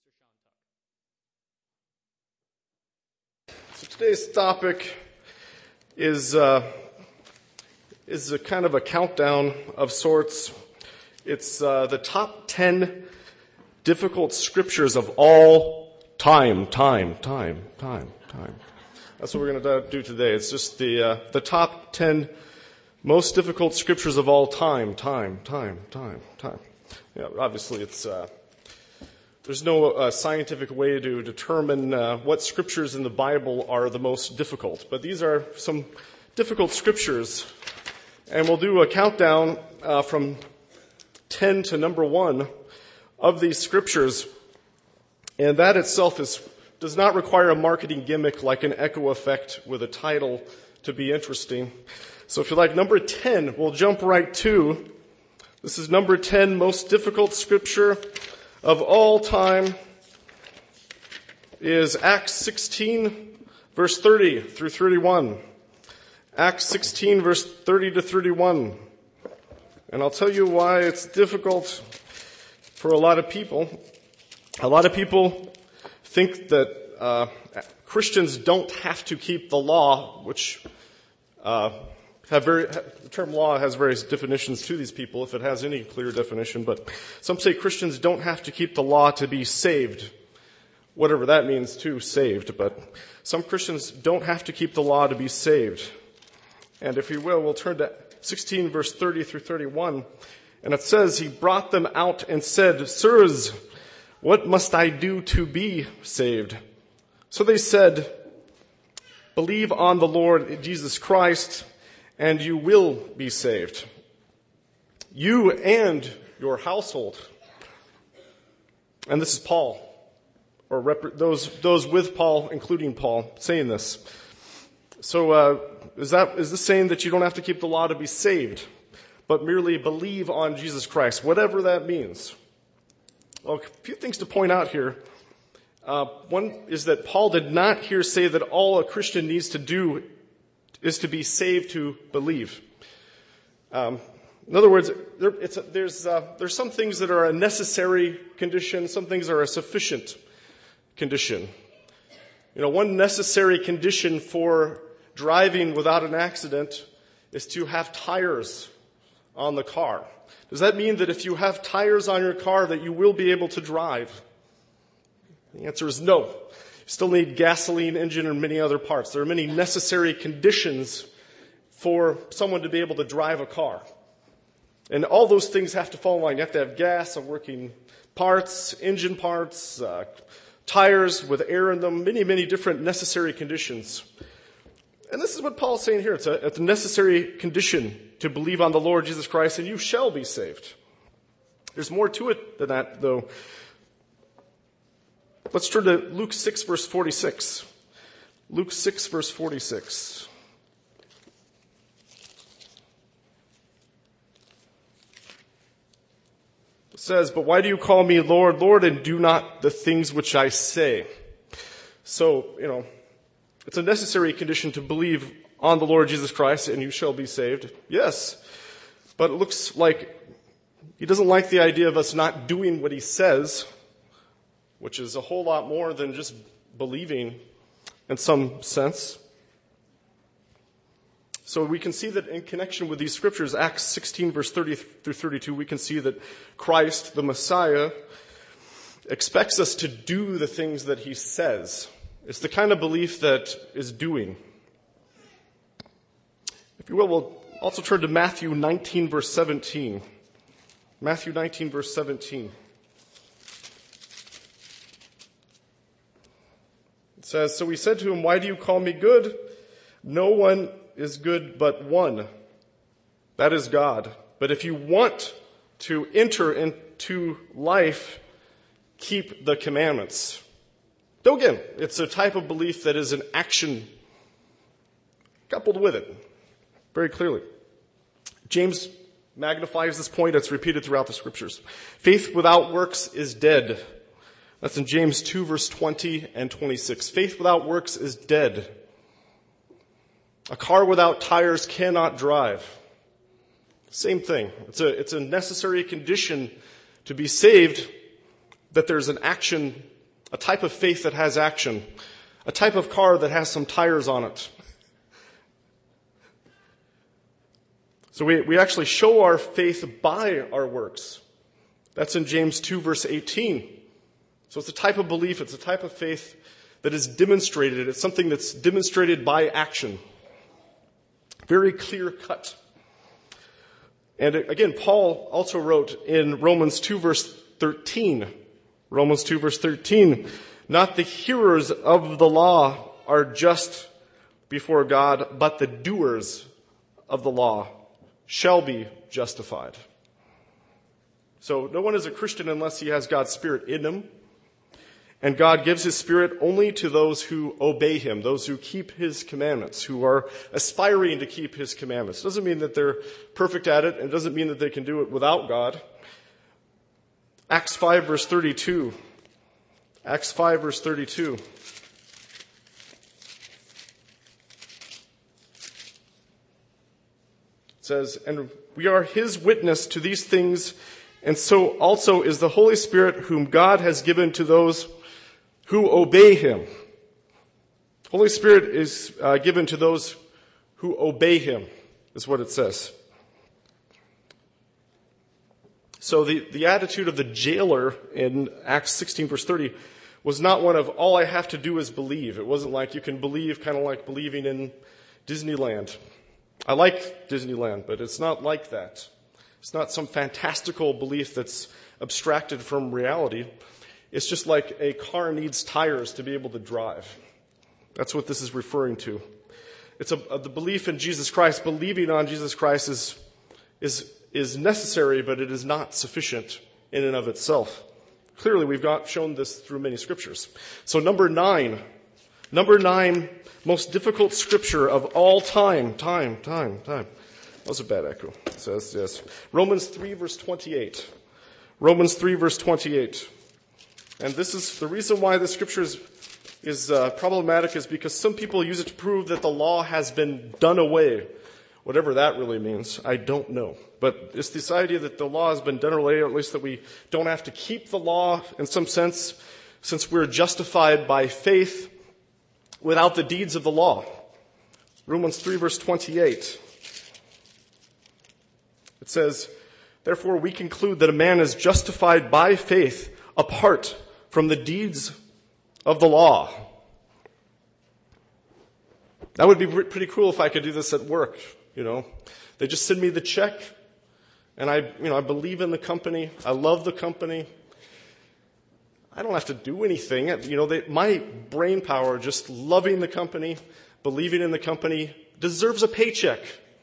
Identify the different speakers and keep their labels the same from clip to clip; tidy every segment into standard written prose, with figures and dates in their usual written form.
Speaker 1: So today's topic is a kind of a countdown of sorts. It's the top 10 difficult scriptures of all time. That's what we're going to do today. It's just the top 10 most difficult scriptures of all time. Yeah, obviously, it's there's no scientific way to determine what scriptures in the Bible are the most difficult, but these are some difficult scriptures, and we'll do a countdown from 10 to number 1 of these scriptures, and that itself does not require a marketing gimmick like an echo effect with a title to be interesting. So if you like number 10, we'll jump right to. This is number 10, most difficult scripture of all time is Acts 16, verse 30 through 31. Acts 16, verse 30 to 31. And I'll tell you why it's difficult for a lot of people. A lot of people think that Christians don't have to keep the law, which the term law has various definitions to these people, if it has any clear definition, but some say Christians don't have to keep the law to be saved, whatever that means too, saved, but some Christians don't have to keep the law to be saved. And if you will, we'll turn to 16 verse 30 through 31, and it says, he brought them out and said, Sirs, what must I do to be saved? So they said, believe on the Lord Jesus Christ, and you will be saved, you and your household. And this is Paul, or those with Paul, including Paul, saying this. So is this saying that you don't have to keep the law to be saved, but merely believe on Jesus Christ, whatever that means? Well, a few things to point out here. One is that Paul did not here say that all a Christian needs to do is to be saved to believe. In other words, there's some things that are a necessary condition, some things are a sufficient condition. One necessary condition for driving without an accident is to have tires on the car. Does that mean that if you have tires on your car that you will be able to drive? The answer is no. You still need gasoline, engine, and many other parts. There are many necessary conditions for someone to be able to drive a car. And all those things have to fall in line. You have to have gas, working parts, engine parts, tires with air in them, many different necessary conditions. And this is what Paul's saying here. It's a necessary condition to believe on the Lord Jesus Christ, and you shall be saved. There's more to it than that, though. Let's turn to Luke 6, verse 46. Luke 6, verse 46. It says, but why do you call me Lord, Lord, and do not the things which I say? So, it's a necessary condition to believe on the Lord Jesus Christ, and you shall be saved. Yes, but it looks like he doesn't like the idea of us not doing what he says, which is a whole lot more than just believing in some sense. So we can see that in connection with these scriptures, Acts 16, verse 30 through 32, we can see that Christ, the Messiah, expects us to do the things that he says. It's the kind of belief that is doing. If you will, we'll also turn to Matthew 19, verse 17. Matthew 19, verse 17. It says, so he said to him, why do you call me good? No one is good but one. That is God. But if you want to enter into life, keep the commandments. Though again, it's a type of belief that is an action coupled with it, very clearly. James magnifies this point. It's repeated throughout the scriptures. Faith without works is dead. That's in James 2, verse 20 and 26. Faith without works is dead. A car without tires cannot drive. Same thing. It's a necessary condition to be saved that there's an action a type of faith that has action, a type of car that has some tires on it. So we actually show our faith by our works. That's in James 2, verse 18. So it's a type of belief, it's a type of faith that is demonstrated. It's something that's demonstrated by action. Very clear cut. And again, Paul also wrote in Romans 2, verse 13. Romans 2, verse 13. Not the hearers of the law are just before God, but the doers of the law shall be justified. So no one is a Christian unless he has God's Spirit in him. And God gives His Spirit only to those who obey Him, those who keep His commandments, who are aspiring to keep His commandments. It doesn't mean that they're perfect at it, and it doesn't mean that they can do it without God. Acts 5, verse 32. Acts 5, verse 32. It says, and we are His witness to these things, and so also is the Holy Spirit whom God has given to those who obey Him. Holy Spirit is given to those who obey Him, is what it says. So the attitude of the jailer in Acts 16, verse 30, was not one of, all I have to do is believe. It wasn't like you can believe, kind of like believing in Disneyland. I like Disneyland, but it's not like that. It's not some fantastical belief that's abstracted from reality. It's just like a car needs tires to be able to drive. That's what this is referring to. It's the belief in Jesus Christ. Believing on Jesus Christ is necessary, but it is not sufficient in and of itself. Clearly, we've shown this through many scriptures. So number nine, most difficult scripture of all time. That was a bad echo. It says, yes. Romans 3, verse 28. Romans 3, verse 28. And this is the reason why the scripture is problematic is because some people use it to prove that the law has been done away. Whatever that really means, I don't know. But it's this idea that the law has been done away, or at least that we don't have to keep the law in some sense, since we're justified by faith without the deeds of the law. Romans 3, verse 28. It says, therefore we conclude that a man is justified by faith apart from the deeds of the law. That would be pretty cool if I could do this at work, They just send me the check, and I believe in the company. I love the company. I don't have to do anything. My brain power, just loving the company, believing in the company, deserves a paycheck.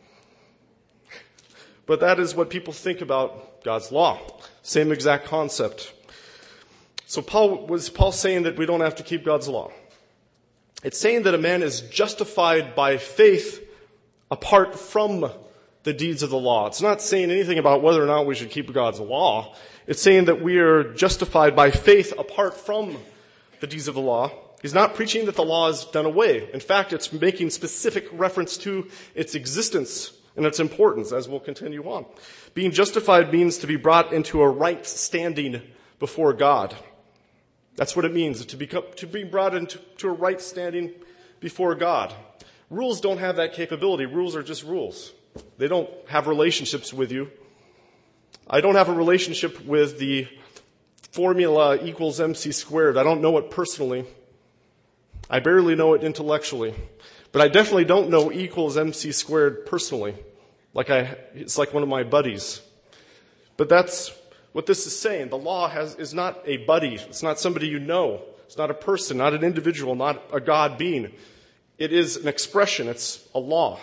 Speaker 1: But that is what people think about God's law. Same exact concept. So was Paul saying that we don't have to keep God's law? It's saying that a man is justified by faith apart from the deeds of the law. It's not saying anything about whether or not we should keep God's law. It's saying that we are justified by faith apart from the deeds of the law. He's not preaching that the law is done away. In fact, it's making specific reference to its existence and its importance, as we'll continue on. Being justified means to be brought into a right standing before God. That's what it means, to be brought into a right standing before God. Rules don't have that capability. Rules are just rules. They don't have relationships with you. I don't have a relationship with the formula equals MC squared. I don't know it personally. I barely know it intellectually. But I definitely don't know E equals MC squared personally. It's like one of my buddies. But that's what this is saying. The law is not a buddy. It's not somebody you know. It's not a person, not an individual, not a God being. It is an expression. It's a law.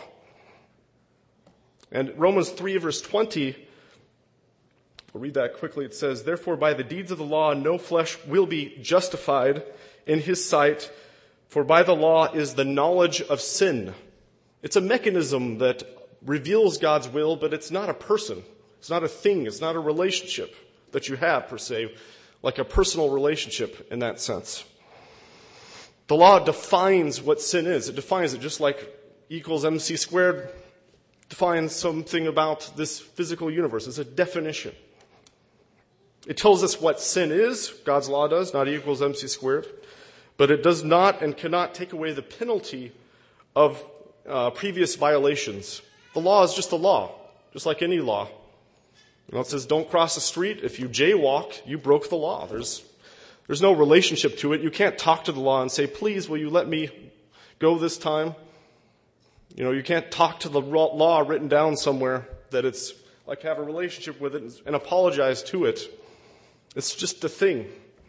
Speaker 1: And Romans 3, verse 20, I'll read that quickly. It says, therefore, by the deeds of the law, no flesh will be justified in his sight, for by the law is the knowledge of sin. It's a mechanism that reveals God's will, but it's not a person. It's not a thing. It's not a relationship that you have, per se, like a personal relationship in that sense. The law defines what sin is. It defines it just like E equals MC squared defines something about this physical universe. It's a definition. It tells us what sin is, God's law does, not E equals MC squared. But it does not and cannot take away the penalty of previous violations. The law is just the law, just like any law. It says don't cross the street. If you jaywalk, you broke the law. There's no relationship to it. You can't talk to the law and say, please, will you let me go this time? You can't talk to the law written down somewhere that it's like have a relationship with it and apologize to it. It's just a thing.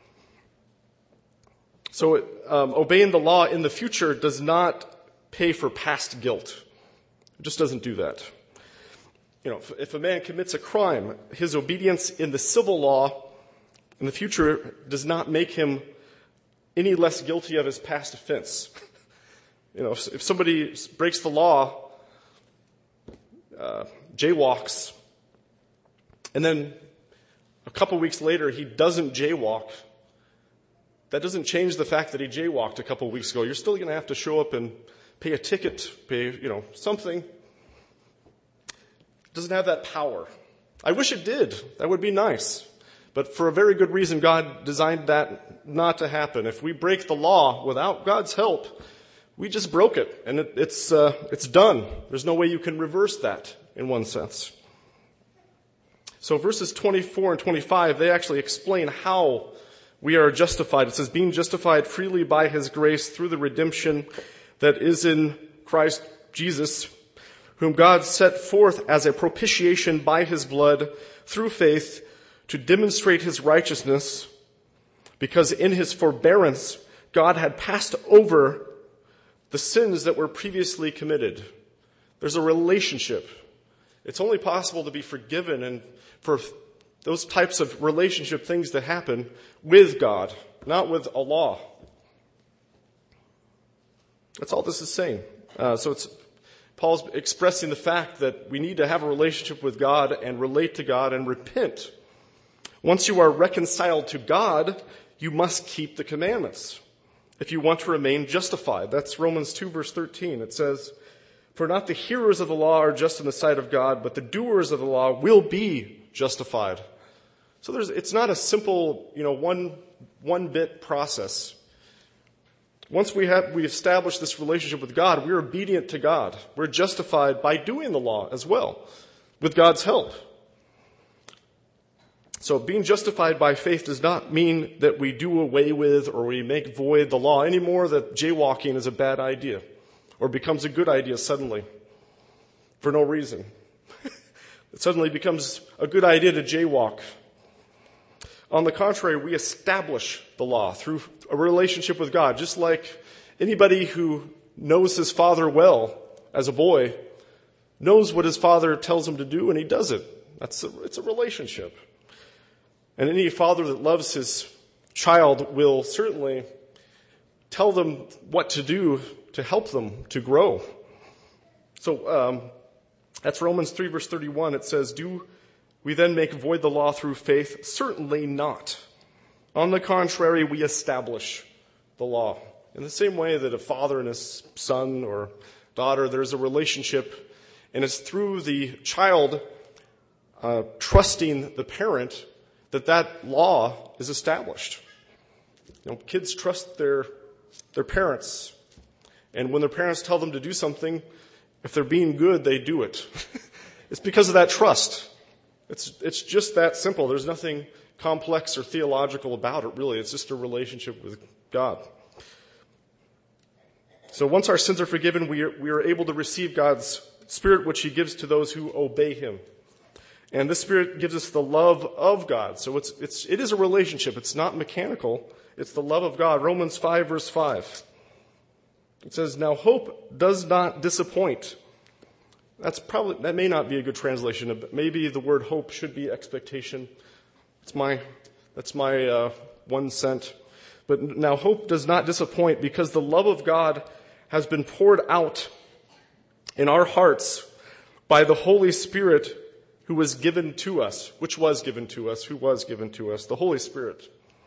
Speaker 1: So obeying the law in the future does not pay for past guilt. It just doesn't do that. If a man commits a crime, his obedience in the civil law in the future does not make him any less guilty of his past offense. If somebody breaks the law, jaywalks, and then a couple weeks later he doesn't jaywalk, that doesn't change the fact that he jaywalked a couple weeks ago. You're still going to have to show up and pay a ticket, pay, something. It doesn't have that power. I wish it did. That would be nice. But for a very good reason, God designed that not to happen. If we break the law without God's help, we just broke it, and it's done. There's no way you can reverse that in one sense. So verses 24 and 25, they actually explain how we are justified. It says, being justified freely by his grace through the redemption that is in Christ Jesus, whom God set forth as a propitiation by his blood through faith to demonstrate his righteousness, because in his forbearance God had passed over the sins that were previously committed. There's a relationship. It's only possible to be forgiven and for those types of relationship things to happen with God, not with a law. That's all this is saying. So Paul's expressing the fact that we need to have a relationship with God and relate to God and repent. Once you are reconciled to God, you must keep the commandments if you want to remain justified. That's Romans 2 verse 13. It says, for not the hearers of the law are just in the sight of God, but the doers of the law will be justified. So it's not a simple, one bit process. Once we establish this relationship with God, we're obedient to God. We're justified by doing the law as well, with God's help. So being justified by faith does not mean that we do away with or we make void the law anymore, that jaywalking is a bad idea or becomes a good idea suddenly for no reason. It suddenly becomes a good idea to jaywalk. On the contrary, we establish the law through a relationship with God, just like anybody who knows his father well as a boy knows what his father tells him to do and he does it. It's a relationship. And any father that loves his child will certainly tell them what to do to help them to grow. So that's Romans 3 verse 31. It says, do we then make void the law through faith? Certainly not. On the contrary, we establish the law. In the same way that a father and his son or daughter, there's a relationship, and it's through the child trusting the parent that law is established. Kids trust their parents, and when their parents tell them to do something, if they're being good, they do it. It's because of that trust. It's just that simple. There's nothing complex or theological about it, really. It's just a relationship with God. So once our sins are forgiven, we are able to receive God's Spirit, which he gives to those who obey him. And this Spirit gives us the love of God. So it is a relationship. It's not mechanical. It's the love of God. Romans 5 verse 5. It says, now hope does not disappoint. That may not be a good translation. But maybe the word hope should be expectation. That's my 1 cent. But now hope does not disappoint because the love of God has been poured out in our hearts by the Holy Spirit who was given to us, the Holy Spirit.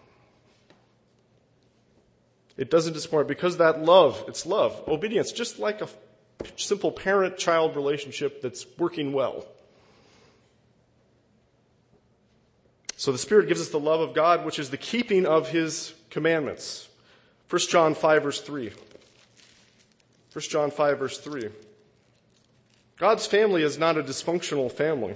Speaker 1: It doesn't disappoint because that love, it's love, obedience, just like a simple parent-child relationship that's working well. So the Spirit gives us the love of God, which is the keeping of His commandments. 1 John 5, verse 3. 1 John 5, verse 3. God's family is not a dysfunctional family.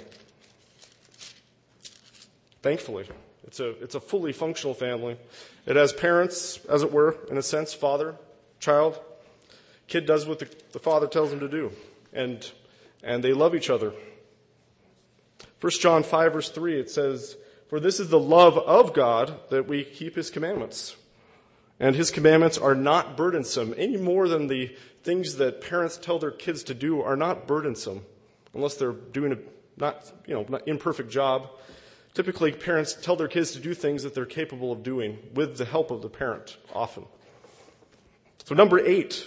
Speaker 1: Thankfully. It's a fully functional family. It has parents, as it were, in a sense, father, child. Kid does what the father tells him to do. And they love each other. 1 John 5, verse 3, it says, "For this is the love of God, that we keep His commandments. And His commandments are not burdensome," any more than the things that parents tell their kids to do are not burdensome, unless they're doing a not imperfect job. Typically, parents tell their kids to do things that they're capable of doing with the help of the parent, often. So number 8,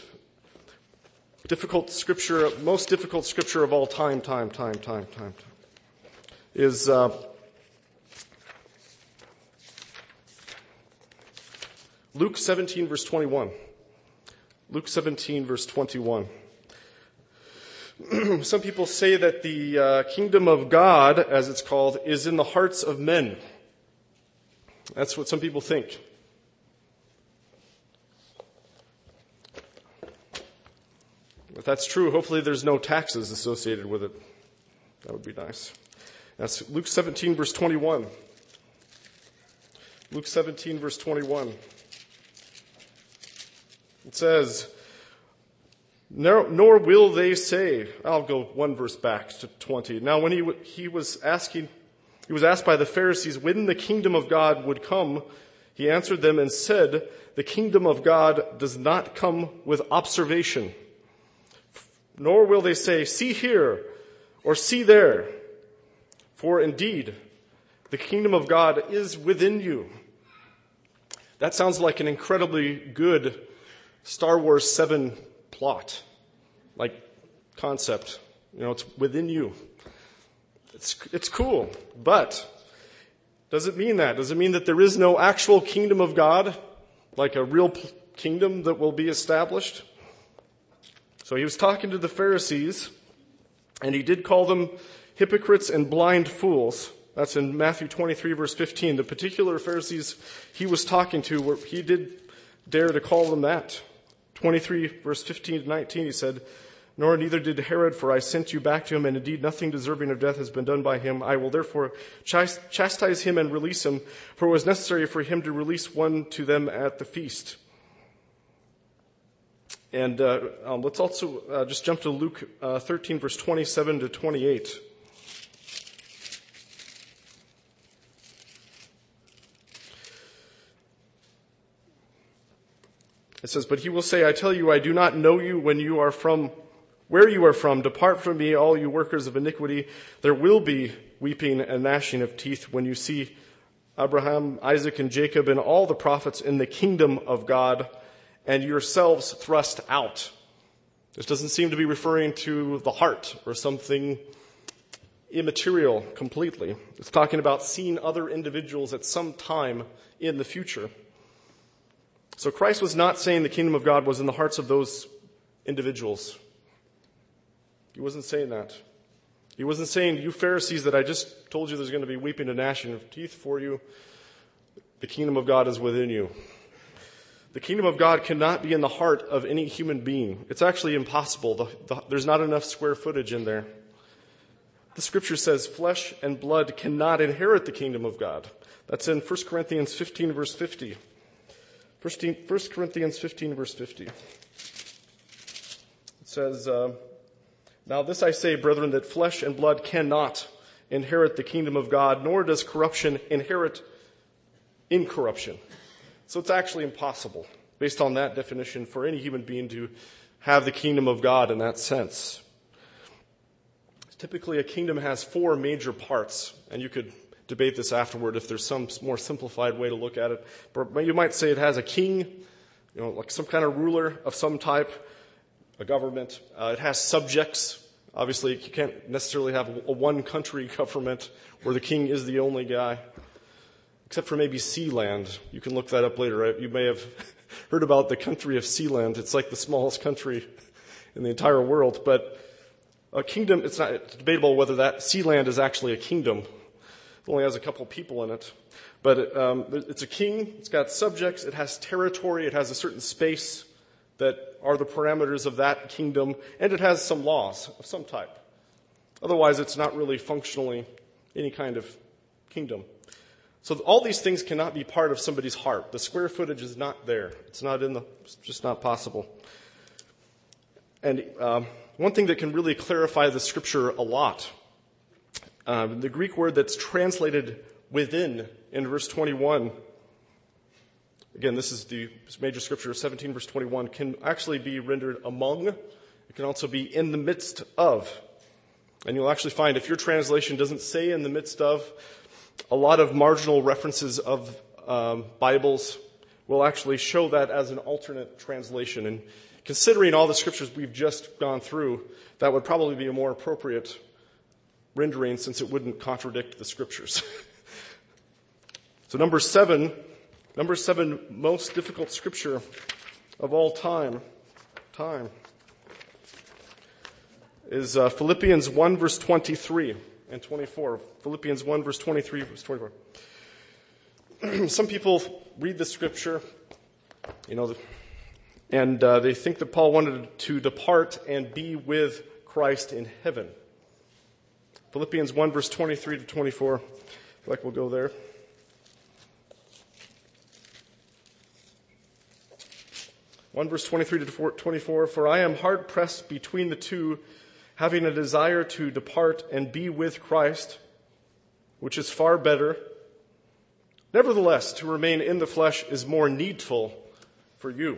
Speaker 1: most difficult scripture of all time, is Luke 17, verse 21. Luke 17, verse 21. Some people say that the kingdom of God, as it's called, is in the hearts of men. That's what some people think. If that's true, hopefully there's no taxes associated with it. That would be nice. That's Luke 17, verse 21. Luke 17, verse 21. It says, nor will they say, I'll go one verse back to 20. Now when he was asked by the Pharisees when the kingdom of God would come, he answered them and said, "The kingdom of God does not come with observation. Nor will they say, 'See here,' or 'See there.' For indeed, the kingdom of God is within you." That sounds like an incredibly good Star Wars 7 plot, like concept. It's within you. It's cool, but does it mean that? Does it mean that there is no actual kingdom of God, like a real kingdom that will be established? So he was talking to the Pharisees, and he did call them hypocrites and blind fools. That's in Matthew 23, verse 15. The particular Pharisees he was talking to, he did dare to call them that. 23, verse 15 to 19, he said, "Nor neither did Herod, for I sent you back to him, and indeed nothing deserving of death has been done by him. I will therefore chastise him and release him, for it was necessary for him to release one to them at the feast." And let's also just jump to Luke 13, verse 27 to 28. It says, "But he will say, 'I tell you, I do not know you where you are from. Depart from me, all you workers of iniquity. There will be weeping and gnashing of teeth when you see Abraham, Isaac, and Jacob and all the prophets in the kingdom of God, and yourselves thrust out.'" This doesn't seem to be referring to the heart or something immaterial completely. It's talking about seeing other individuals at some time in the future. So Christ was not saying the kingdom of God was in the hearts of those individuals. He wasn't saying that. He wasn't saying, "You Pharisees that I just told you there's going to be weeping and gnashing of teeth for you, the kingdom of God is within you." The kingdom of God cannot be in the heart of any human being. It's actually impossible. There's not enough square footage in there. The scripture says flesh and blood cannot inherit the kingdom of God. That's in 1 Corinthians 15, verse 50. 1 Corinthians 15, verse 50. It says, "Now this I say, brethren, that flesh and blood cannot inherit the kingdom of God, nor does corruption inherit incorruption." So it's actually impossible, based on that definition, for any human being to have the kingdom of God in that sense. Typically, a kingdom has 4 major parts, and you could debate this afterward if there's some more simplified way to look at it. But you might say it has a king, like some kind of ruler of some type, a government. It has subjects. Obviously, you can't necessarily have a one-country government where the king is the only guy, except for maybe Sealand. You can look that up later. Right? You may have heard about the country of Sealand. It's like the smallest country in the entire world. But a kingdom, it's debatable whether that Sealand is actually a kingdom. only has a couple people in it. But it's a king, it's got subjects, it has territory, it has a certain space that are the parameters of that kingdom, and it has some laws of some type. Otherwise, it's not really functionally any kind of kingdom. So all these things cannot be part of somebody's heart. The square footage is not there. It's just not possible. And one thing that can really clarify the scripture a lot, the Greek word that's translated within in verse 21, again, this is the major scripture, 17 verse 21, can actually be rendered among. It can also be in the midst of. And you'll actually find if your translation doesn't say in the midst of, a lot of marginal references of Bibles will actually show that as an alternate translation. And considering all the scriptures we've just gone through, that would probably be a more appropriate rendering since it wouldn't contradict the scriptures. So number seven, most difficult scripture of all time is Philippians 1 verse 23 and 24. Philippians 1 verse 23 verse 24. Some people read the scripture, and they think that Paul wanted to depart and be with Christ in heaven. Philippians 1 verse 23 to 24. I feel like we'll go there. One verse 23 to 24. For I am hard pressed between the two, having a desire to depart and be with Christ, which is far better. Nevertheless, to remain in the flesh is more needful for you.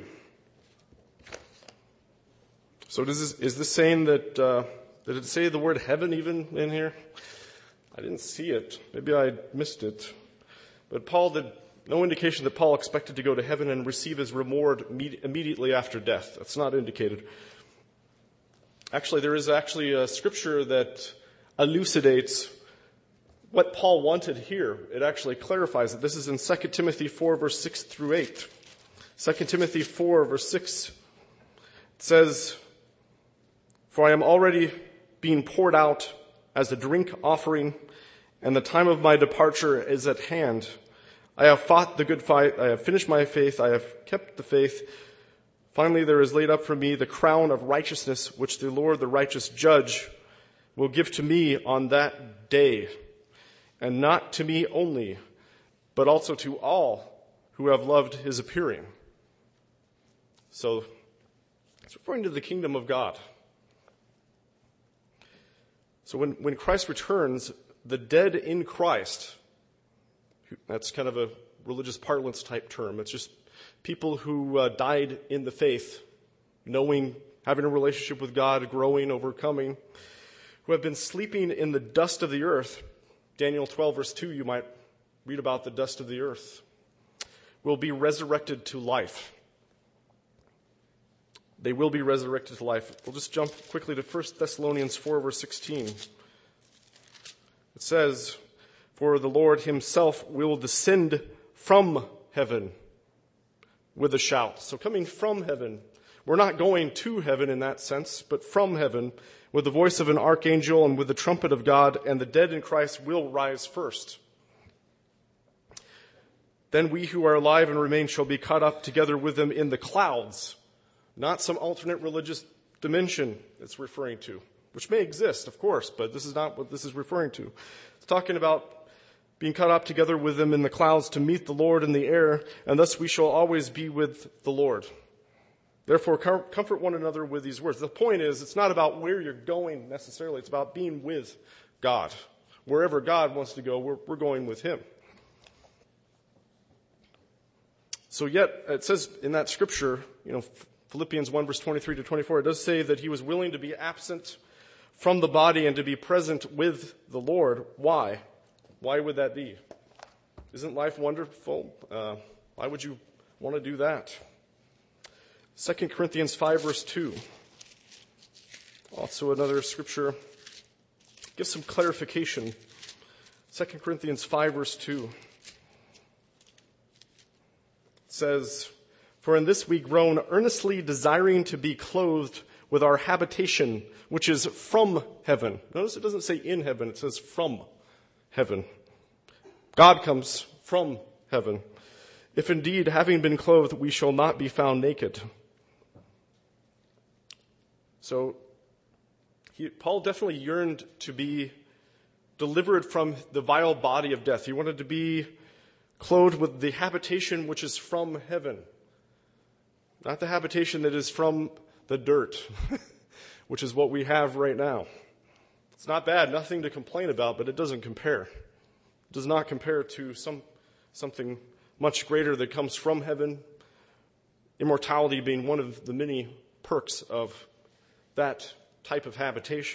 Speaker 1: So is this saying that, did it say the word heaven even in here? I didn't see it. Maybe I missed it. But no indication that Paul expected to go to heaven and receive his reward immediately after death. That's not indicated. Actually, there is actually a scripture that elucidates what Paul wanted here. It actually clarifies it. This is in 2 Timothy 4, verse 6 through 8. 2 Timothy 4, verse 6. It says, For I am already being poured out as a drink offering, and the time of my departure is at hand. I have fought the good fight. I have finished my faith. I have kept the faith. Finally, there is laid up for me the crown of righteousness, which the Lord, the righteous judge, will give to me on that day. And not to me only, but also to all who have loved his appearing. So, it's referring to the kingdom of God. So when Christ returns, the dead in Christ, that's kind of a religious parlance type term. It's just people who died in the faith, knowing, having a relationship with God, growing, overcoming, who have been sleeping in the dust of the earth. Daniel 12 verse 2, you might read about the dust of the earth, will be resurrected to life. They will be resurrected to life. We'll just jump quickly to 1 Thessalonians 4 verse 16. It says, For the Lord himself will descend from heaven with a shout. So coming from heaven, we're not going to heaven in that sense, but from heaven, with the voice of an archangel and with the trumpet of God, and the dead in Christ will rise first. Then we who are alive and remain shall be caught up together with them in the clouds. Not some alternate religious dimension it's referring to, which may exist, of course, but this is not what this is referring to. It's talking about being caught up together with them in the clouds to meet the Lord in the air, and thus we shall always be with the Lord. Therefore, comfort one another with these words. The point is, it's not about where you're going necessarily. It's about being with God. Wherever God wants to go, we're going with him. So yet, it says in that scripture, Philippians 1 verse 23 to 24, it does say that he was willing to be absent from the body and to be present with the Lord. Why? Why would that be? Isn't life wonderful? Why would you want to do that? 2 Corinthians 5 verse 2. Also another scripture. Give some clarification. 2 Corinthians 5 verse 2. It says, For in this we groan, earnestly desiring to be clothed with our habitation, which is from heaven. Notice it doesn't say in heaven, it says from heaven. God comes from heaven. If indeed, having been clothed, we shall not be found naked. So, Paul definitely yearned to be delivered from the vile body of death. He wanted to be clothed with the habitation which is from heaven, not the habitation that is from the dirt, which is what we have right now. It's not bad, nothing to complain about, but it doesn't compare. It does not compare to something much greater that comes from heaven, immortality being one of the many perks of that type of habitation.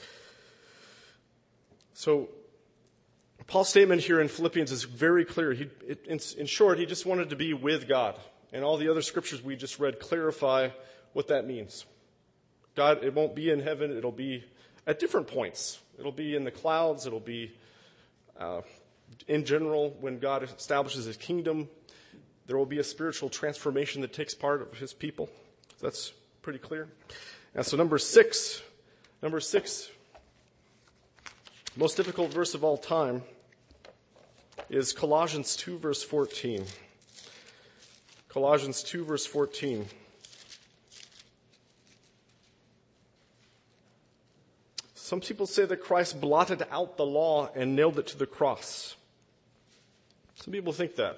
Speaker 1: So, Paul's statement here in Philippians is very clear. In short, he just wanted to be with God. And all the other scriptures we just read clarify what that means. God, it won't be in heaven. It'll be at different points. It'll be in the clouds. It'll be in general when God establishes his kingdom. There will be a spiritual transformation that takes part of his people. That's pretty clear. And so number six, most difficult verse of all time is Colossians 2, verse 14. Colossians 2, verse 14. Some people say that Christ blotted out the law and nailed it to the cross. Some people think that.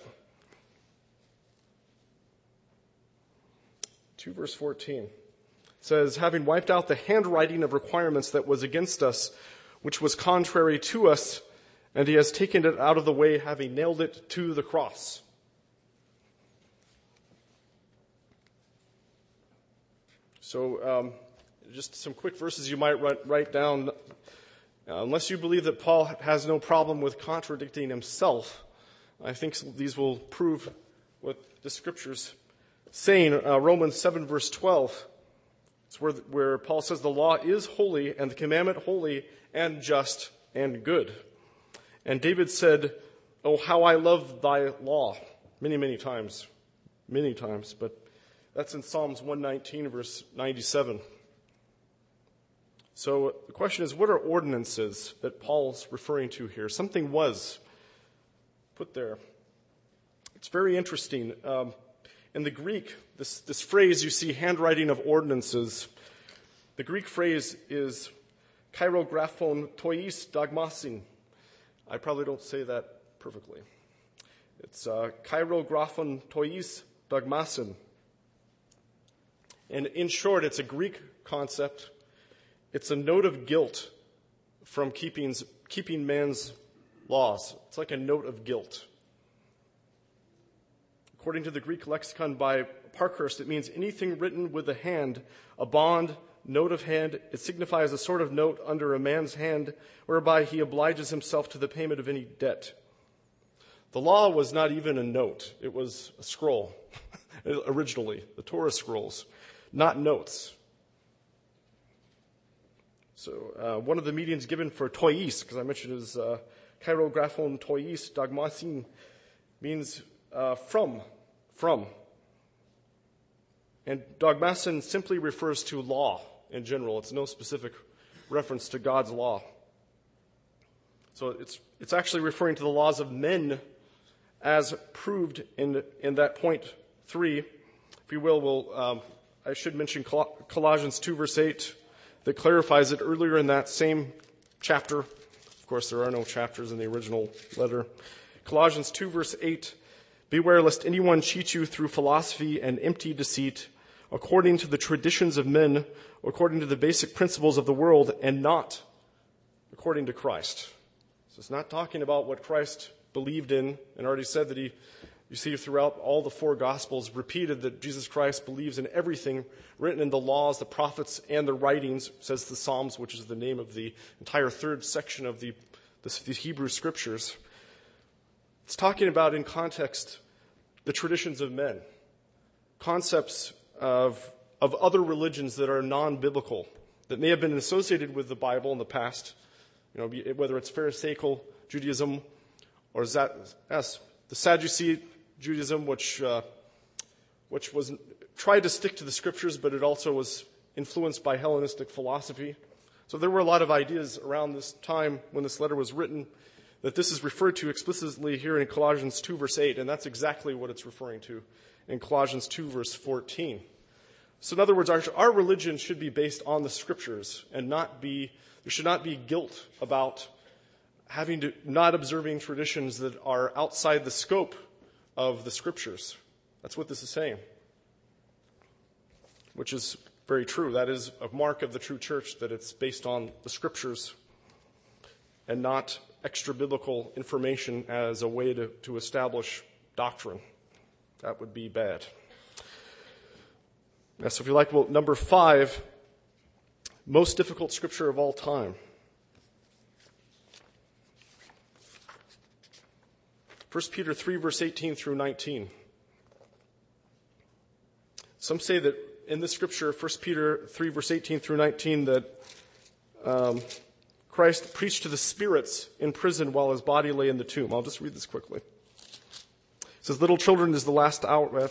Speaker 1: 2, verse 14. Says, having wiped out the handwriting of requirements that was against us, which was contrary to us, and he has taken it out of the way, having nailed it to the cross. So, just some quick verses you might write down. Unless you believe that Paul has no problem with contradicting himself, I think these will prove what the scripture's saying. Romans 7, verse 12. It's where Paul says the law is holy and the commandment holy and just and good. And David said, oh, how I love thy law. Many, many times. But that's in Psalms 119, verse 97. So the question is, what are ordinances that Paul's referring to here? Something was put there. It's very interesting. In the Greek, this phrase you see, handwriting of ordinances, the Greek phrase is cheirographon tois dogmasin. I probably don't say that perfectly. It's cheirographon tois dogmasin. And in short, it's a Greek concept. It's a note of guilt from keeping man's laws. It's like a note of guilt. According to the Greek lexicon by Parkhurst, it means anything written with a hand, a bond, note of hand. It signifies a sort of note under a man's hand whereby he obliges himself to the payment of any debt. The law was not even a note. It was a scroll, originally, the Torah scrolls, not notes. So one of the meanings given for tois, because I mentioned is cheirographon tois dogmasin, means from. And dogmasin simply refers to law in general. It's no specific reference to God's law. So it's actually referring to the laws of men as proved in that point 3. If you will, I should mention Colossians 2, verse 8, that clarifies it earlier in that same chapter. Of course, there are no chapters in the original letter. Colossians 2, verse 8, beware lest anyone cheat you through philosophy and empty deceit, according to the traditions of men, according to the basic principles of the world, and not according to Christ. So it's not talking about what Christ believed in, and already said that you see throughout all the 4 Gospels repeated that Jesus Christ believes in everything written in the laws, the prophets, and the writings, says the Psalms, which is the name of the entire 3rd section of the Hebrew Scriptures. It's talking about, in context, the traditions of men, concepts of other religions that are non-biblical, that may have been associated with the Bible in the past, whether it's Pharisaical Judaism or the Sadducee Judaism, which was tried to stick to the Scriptures, but it also was influenced by Hellenistic philosophy. So there were a lot of ideas around this time when this letter was written that this is referred to explicitly here in Colossians 2, verse 8, and that's exactly what it's referring to in Colossians 2, verse 14. So in other words, our religion should be based on the Scriptures and there should not be guilt about not observing traditions that are outside the scope of the Scriptures. That's what this is saying, which is very true. That is a mark of the true church, that it's based on the Scriptures and not extra-biblical information as a way to establish doctrine. That would be bad. Now, so if you like, well, number 5, most difficult scripture of all time. 1 Peter 3, verse 18 through 19. Some say that in this scripture, 1 Peter 3, verse 18 through 19, that Christ preached to the spirits in prison while his body lay in the tomb. I'll just read this quickly. It says, little children is the last hour.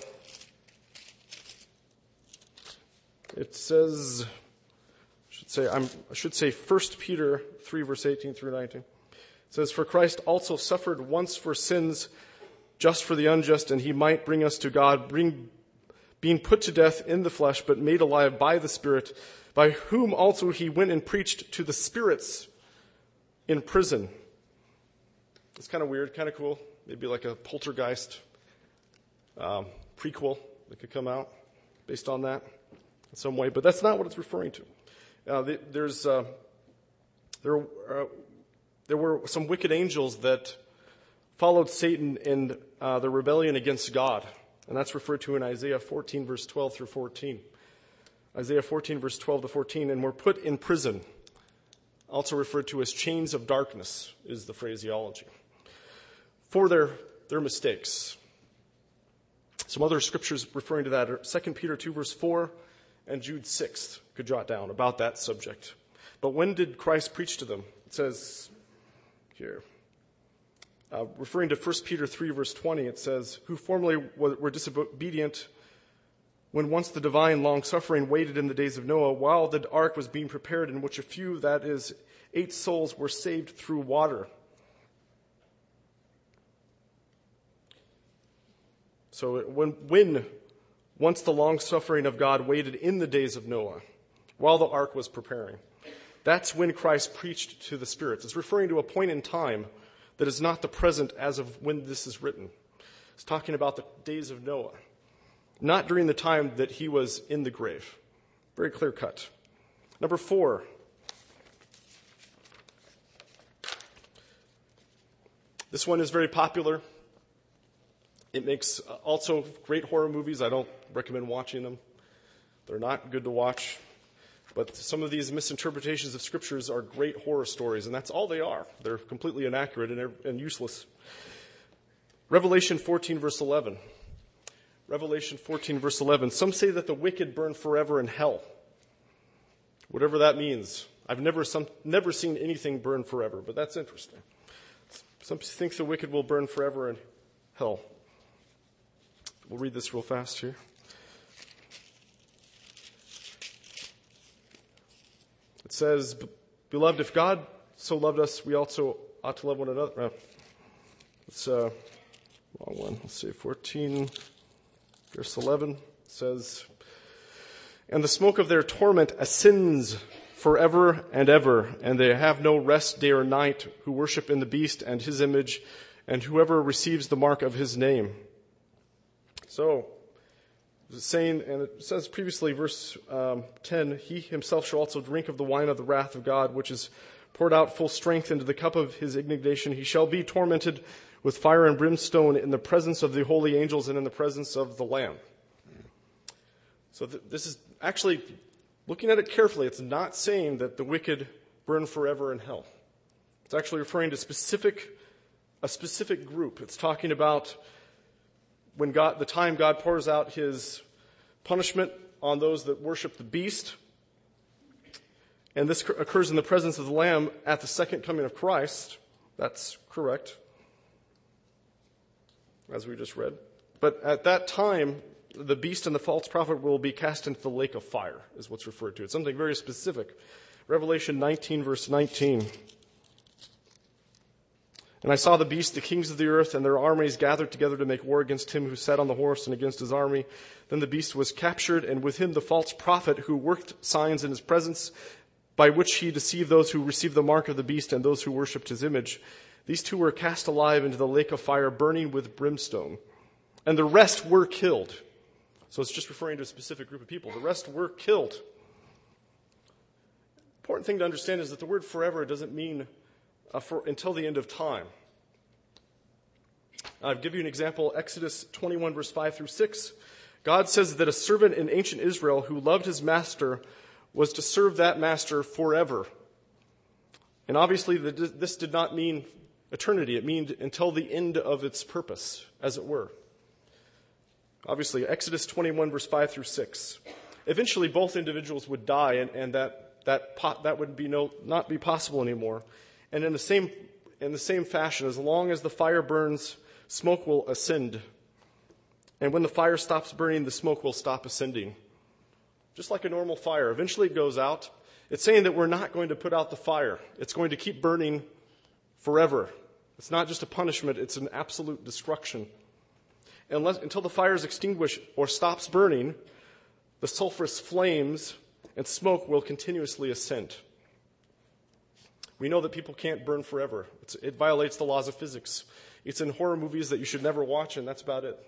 Speaker 1: It says, I should say 1 Peter 3, verse 18 through 19. It says, for Christ also suffered once for sins, just for the unjust, and he might bring us to God, being put to death in the flesh, but made alive by the Spirit, by whom also he went and preached to the spirits in prison. It's kind of weird, kind of cool. Maybe like a Poltergeist prequel that could come out based on that in some way, but that's not what it's referring to. There were some wicked angels that followed Satan in the rebellion against God, and that's referred to in Isaiah 14, verse 12 through 14. Isaiah 14, verse 12 to 14, and were put in prison, also referred to as chains of darkness is the phraseology, for their mistakes. Some other scriptures referring to that are 2 Peter 2, verse 4, and Jude 6, could jot down about that subject. But when did Christ preach to them? It says here, referring to 1 Peter 3, verse 20, it says, who formerly were disobedient when once the divine long-suffering waited in the days of Noah, while the ark was being prepared, in which a few, that is, 8 souls, were saved through water. So when once the long-suffering of God waited in the days of Noah, while the ark was preparing, that's when Christ preached to the spirits. It's referring to a point in time that is not the present as of when this is written. It's talking about the days of Noah, not during the time that he was in the grave. Very clear cut. Number 4. This one is very popular. It makes also great horror movies. I don't recommend watching them. They're not good to watch. But some of these misinterpretations of scriptures are great horror stories, and that's all they are. They're completely inaccurate and useless. Revelation 14, verse 11. Revelation 14, verse 11. Some say that the wicked burn forever in hell. Whatever that means. I've never seen anything burn forever, but that's interesting. Some think the wicked will burn forever in hell. We'll read this real fast here. It says, beloved, if God so loved us, we also ought to love one another. It's wrong one. Let's see, 14, verse 11 says, and the smoke of their torment ascends forever and ever, and they have no rest day or night who worship in the beast and his image, and whoever receives the mark of his name. So, saying, and it says previously, verse 10, he himself shall also drink of the wine of the wrath of God, which is poured out full strength into the cup of his indignation. He shall be tormented with fire and brimstone in the presence of the holy angels and in the presence of the Lamb. So this is actually, looking at it carefully, it's not saying that the wicked burn forever in hell. It's actually referring to a specific group. It's talking about when the time God pours out his punishment on those that worship the beast. And this occurs in the presence of the Lamb at the second coming of Christ. That's correct, as we just read. But at that time, the beast and the false prophet will be cast into the lake of fire, is what's referred to. It's something very specific. Revelation 19, verse 19. And I saw the beast, the kings of the earth, and their armies gathered together to make war against him who sat on the horse and against his army. Then the beast was captured, and with him the false prophet who worked signs in his presence, by which he deceived those who received the mark of the beast and those who worshipped his image. These two were cast alive into the lake of fire, burning with brimstone. And the rest were killed. So it's just referring to a specific group of people. The rest were killed. Important thing to understand is that the word forever doesn't mean until the end of time. I'll give you an example. Exodus 21, verse 5 through 6. God says that a servant in ancient Israel who loved his master was to serve that master forever. And obviously this did not mean eternity. It meant until the end of its purpose, as it were. Obviously, Exodus 21, verse 5 through 6. Eventually, both individuals would die, and that would not be possible anymore. And in the same fashion, as long as the fire burns, smoke will ascend. And when the fire stops burning, the smoke will stop ascending. Just like a normal fire. Eventually it goes out. It's saying that we're not going to put out the fire. It's going to keep burning forever. It's not just a punishment, it's an absolute destruction. Until the fire is extinguished or stops burning, the sulfurous flames and smoke will continuously ascend. We know that people can't burn forever. It violates the laws of physics. It's in horror movies that you should never watch, and that's about it.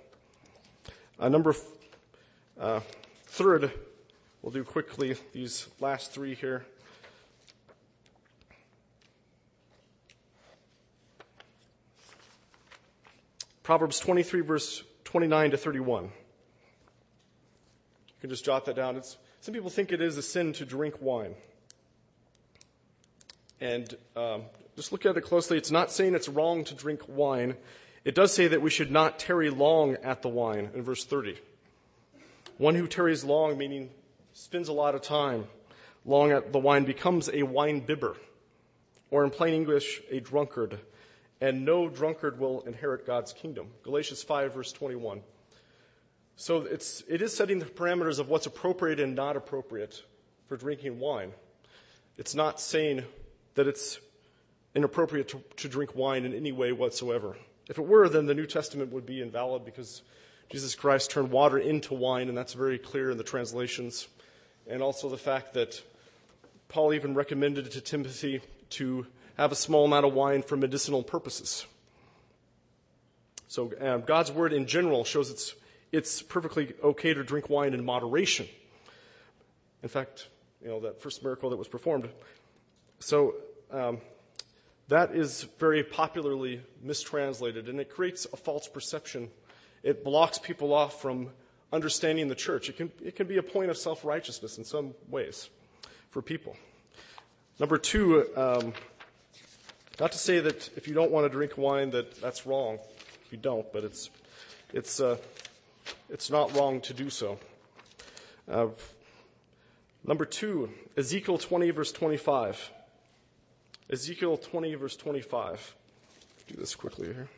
Speaker 1: Third, we'll do quickly these last three here. Proverbs 23, verse 29 to 31. You can just jot that down. Some people think it is a sin to drink wine. And just look at it closely. It's not saying it's wrong to drink wine. It does say that we should not tarry long at the wine in verse 30. One who tarries long, meaning spends a lot of time long at the wine, becomes a wine bibber, or in plain English, a drunkard. And no drunkard will inherit God's kingdom. Galatians 5, verse 21. So it is setting the parameters of what's appropriate and not appropriate for drinking wine. It's not saying that it's inappropriate to drink wine in any way whatsoever. If it were, then the New Testament would be invalid because Jesus Christ turned water into wine, and that's very clear in the translations. And also the fact that Paul even recommended to Timothy to have a small amount of wine for medicinal purposes. So God's word in general shows it's perfectly okay to drink wine in moderation. In fact, that first miracle that was performed. So that is very popularly mistranslated, and it creates a false perception. It blocks people off from understanding the church. It can be a point of self-righteousness in some ways for people. Number two, not to say that if you don't want to drink wine that's wrong. You don't, but it's not wrong to do so. Number two, Ezekiel 20, verse 25. Ezekiel 20, verse 25. Do this quickly here.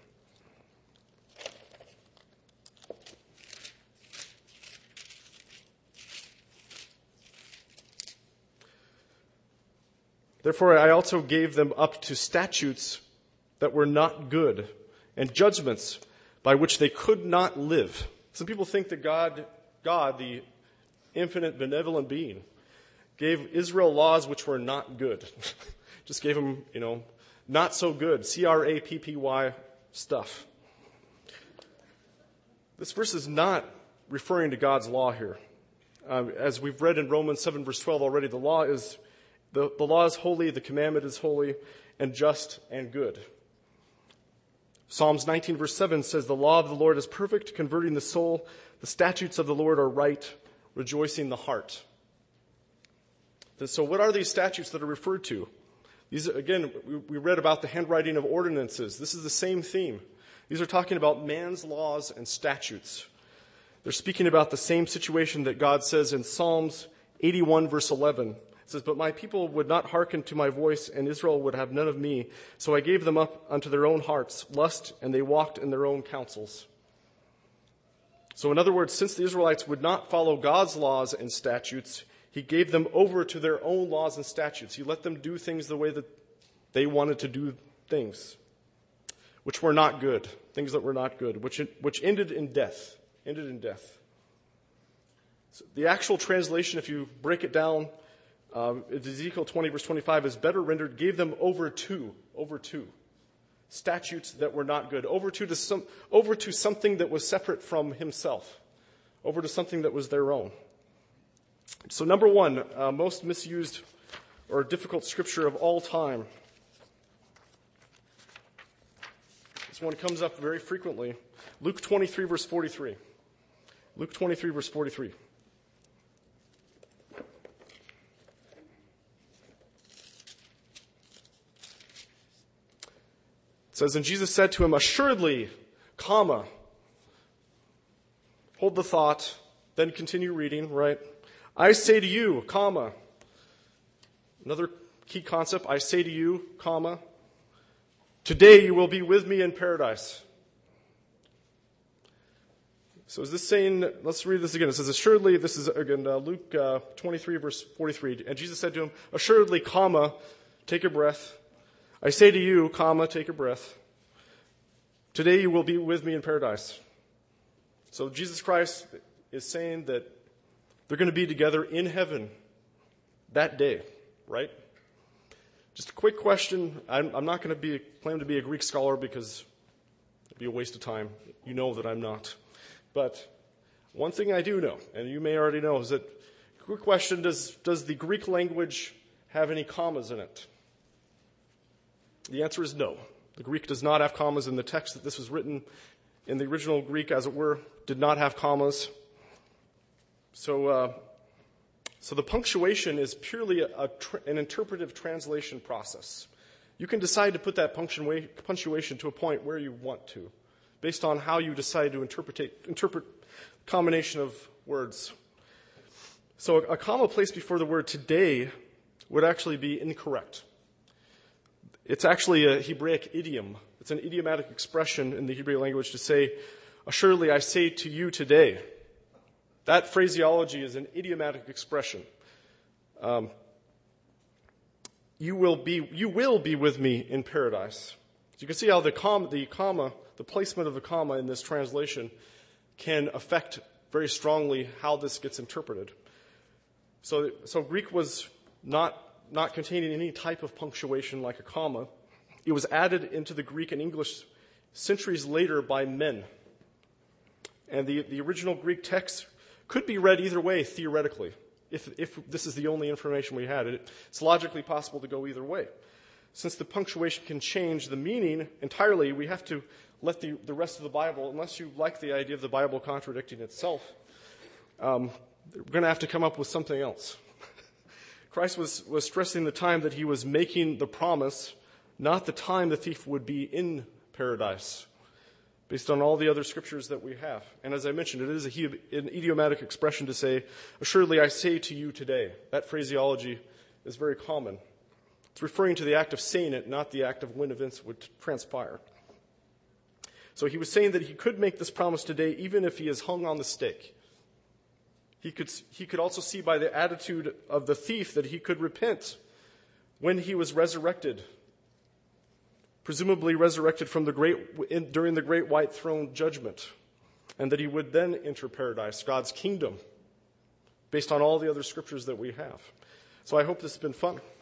Speaker 1: Therefore, I also gave them up to statutes that were not good, and judgments by which they could not live. Some people think that God, the infinite benevolent being, gave Israel laws which were not good. Just gave them, not so good, CRAPPY stuff. This verse is not referring to God's law here. As we've read in Romans 7, verse 12 already, the law is holy, the commandment is holy, and just and good. Psalms 19, verse 7 says, the law of the Lord is perfect, converting the soul. The statutes of the Lord are right, rejoicing the heart. So what are these statutes that are referred to? These, again, we read about the handwriting of ordinances. This is the same theme. These are talking about man's laws and statutes. They're speaking about the same situation that God says in Psalms 81, verse 11. It says, but my people would not hearken to my voice, and Israel would have none of me. So I gave them up unto their own hearts, lust, and they walked in their own counsels. So in other words, since the Israelites would not follow God's laws and statutes, he gave them over to their own laws and statutes. He let them do things the way that they wanted to do things. which were not good, things that were not good, which ended in death, So the actual translation, if you break it down, Ezekiel 20 verse 25 is better rendered, gave them over to statutes that were not good, over to something that was separate from himself, over to something that was their own. So number one, most misused or difficult scripture of all time. This one comes up very frequently. Luke 23 verse 43. Luke 23 verse 43. It says, and Jesus said to him, assuredly, comma, hold the thought, then continue reading, right? I say to you, comma, another key concept, I say to you, comma, today you will be with me in paradise. So is this saying, let's read this again. It says, assuredly, this is again Luke 23 verse 43. And Jesus said to him, assuredly, comma, take a breath. I say to you, comma, take a breath. Today you will be with me in paradise. So Jesus Christ is saying that they're going to be together in heaven that day, right? Just a quick question. I'm not going to claim to be a Greek scholar because it'd be a waste of time. You know that I'm not. But one thing I do know, and you may already know, is that quick question, does the Greek language have any commas in it? The answer is no. The Greek does not have commas in the text that this was written in. The original Greek, as it were, did not have commas. So the punctuation is purely an interpretive translation process. You can decide to put that punctuation to a point where you want to, based on how you decide to interpret combination of words. So a comma placed before the word today would actually be incorrect. It's actually a Hebraic idiom. It's an idiomatic expression in the Hebrew language to say, assuredly I say to you today. That phraseology is an idiomatic expression. You will be with me in paradise. So you can see how the placement of the comma in this translation can affect very strongly how this gets interpreted. So Greek was not containing any type of punctuation like a comma. It was added into the Greek and English centuries later by men. And the original Greek text could be read either way, theoretically, if this is the only information we had. It's logically possible to go either way. Since the punctuation can change the meaning entirely, we have to let the rest of the Bible, unless you like the idea of the Bible contradicting itself, we're going to have to come up with something else. Christ was stressing the time that he was making the promise, not the time the thief would be in paradise, based on all the other scriptures that we have. And as I mentioned, it is an idiomatic expression to say, assuredly I say to you today. That phraseology is very common. It's referring to the act of saying it, not the act of when events would transpire. So he was saying that he could make this promise today even if he is hung on the stake. He could also see by the attitude of the thief that he could repent when he was resurrected, presumably resurrected from during the great white throne judgment, and that he would then enter paradise, God's kingdom, based on all the other scriptures that we have. So I hope this has been fun.